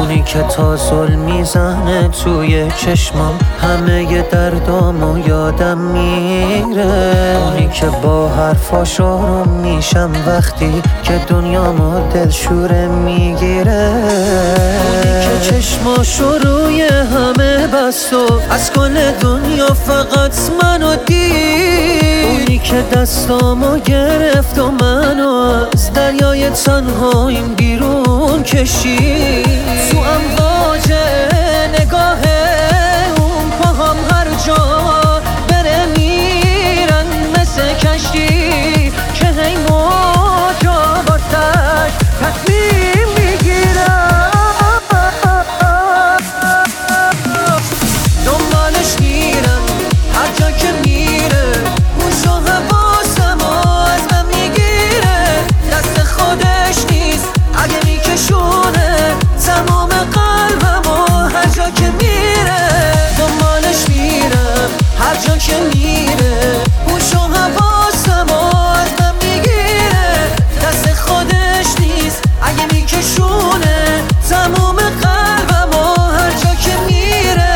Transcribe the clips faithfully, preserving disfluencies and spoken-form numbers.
اونی که تا ظلم میزنه توی چشمام همه ی دردامو یادم میره. اونی که با حرفاش آروم میشم وقتی که دنیامو دلشوره میگیره. اونی که چشماشو روی همه بست و از کل دنیا فقط منو دید. اونی که دستامو گرفت و منو از دریای تنهاییم بیرون کشید. تو امواج نگاه اون پاهم هر جا بره میرن مثل کشتی که هی موجا باتش تصمیم میگیرن. دنبالش میرم هر جا که میره، موش و حواسم و از من میگیره. دست خودش نیست اگه میکشونه تمام قلبم و هر جا که میره. دنبالش میرم هر جا که میره، موش و حواسم و از من میگیره. دست خودش نیست اگه میکشونه تمام قلبم و هر جا که میره.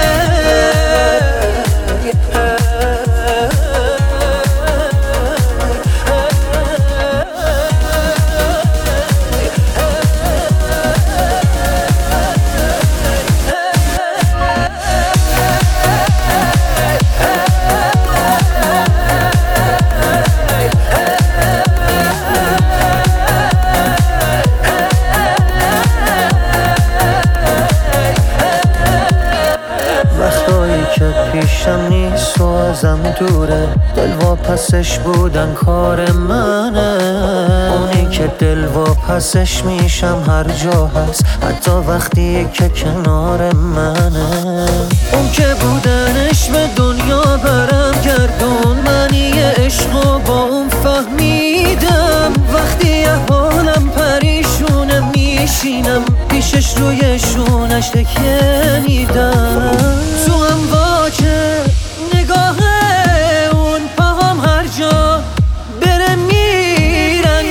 که پیشم نیست و ازم دوره، دل واپسش بودن کار منه. اونی که دل واپسش میشم هر جا هست، حتی وقتی که کنار منه. اون که بودنش به دنیا برم گردون، منی عشقو با اون فهمیدم. وقتی حالم پریشونه میشینم پیشش روی شونش تکیه میدم. تو امواج نگاه اون پاهم هر جا بره میرن.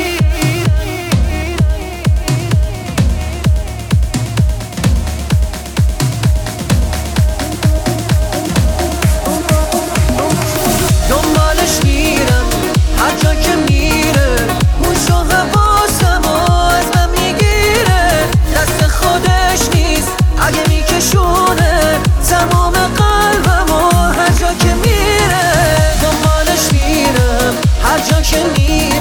دنبالش میرم هر جا که میره، موش و حواسم و از من میگیره. دست خودش نیست اگه میکشونه تمام قلبم و هر جا که میره. دنبالش میرم هر جا که میره،